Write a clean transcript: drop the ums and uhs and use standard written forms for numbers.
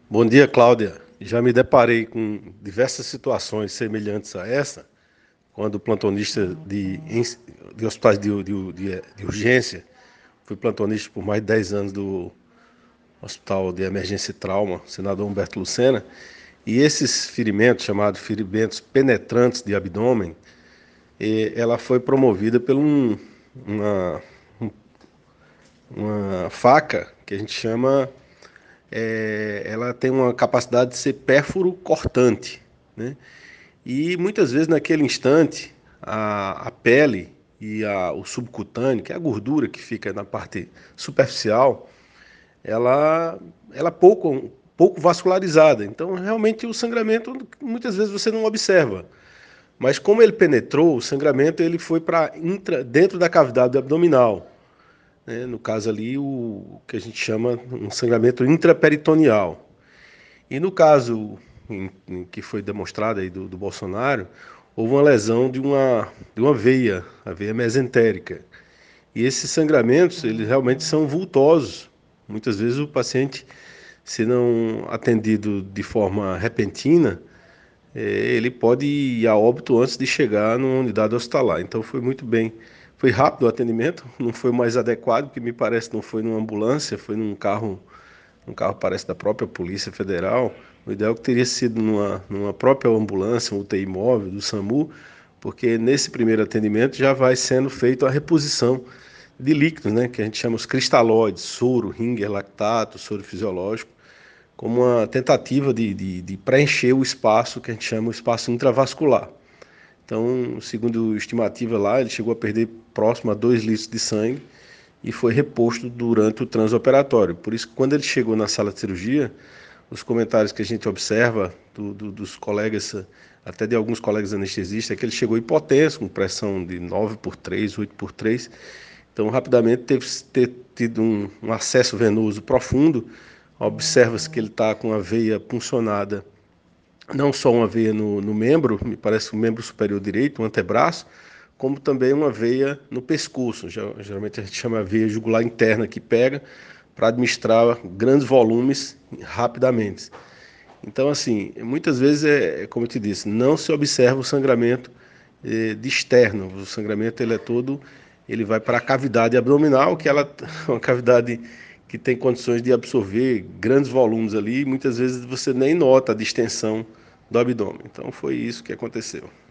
Bom dia, Cláudia. Já me deparei com diversas situações semelhantes a essa, quando plantonista de hospitais de urgência, fui plantonista por mais de 10 anos do Hospital de Emergência e Trauma, senador Humberto Lucena, e esses ferimentos, chamados ferimentos penetrantes de abdômen, ela foi promovida por uma, uma faca que a gente chama ela tem uma capacidade de ser pérfuro cortante, né? E muitas vezes naquele instante a pele e o subcutâneo, que é a gordura que fica na parte superficial, ela, ela é pouco vascularizada. Então realmente o sangramento muitas vezes você não observa. Mas como ele penetrou, o sangramento ele foi para dentro da cavidade abdominal, né? No caso ali o que a gente chama um sangramento intraperitoneal. E no caso em que foi demonstrado aí do Bolsonaro, houve uma lesão de uma veia, a veia mesentérica. E esses sangramentos, eles realmente são vultosos. Muitas vezes o paciente, se não atendido de forma repentina, ele pode ir a óbito antes de chegar numa unidade hospitalar. Então foi muito bem. Foi rápido o atendimento, não foi o mais adequado, porque me parece não foi numa ambulância, foi um carro parece da própria Polícia Federal. O ideal é que teria sido numa própria ambulância, um UTI móvel do SAMU, porque nesse primeiro atendimento já vai sendo feita a reposição de líquidos, né, que a gente chama os cristalóides, soro, ringer, lactato, soro fisiológico, como uma tentativa de preencher o espaço que a gente chama o espaço intravascular. Então, segundo a estimativa lá, ele chegou a perder próximo a 2 litros de sangue e foi reposto durante o transoperatório. Por isso, quando ele chegou na sala de cirurgia, os comentários que a gente observa dos colegas, até de alguns colegas anestesistas, é que ele chegou hipotenso, com pressão de 9/3, 8/3. Então, rapidamente teve ter tido um acesso venoso profundo. Observa-se que ele está com a veia puncionada, não só uma veia no membro, me parece o membro superior direito, o antebraço, como também uma veia no pescoço. Geralmente a gente chama a veia jugular interna, que pega para administrar grandes volumes rapidamente. Então, assim, muitas vezes como eu te disse, não se observa o sangramento de externo. O sangramento ele é todo, ele vai para a cavidade abdominal, que ela é uma cavidade que tem condições de absorver grandes volumes ali, e muitas vezes você nem nota a distensão do abdômen. Então foi isso que aconteceu.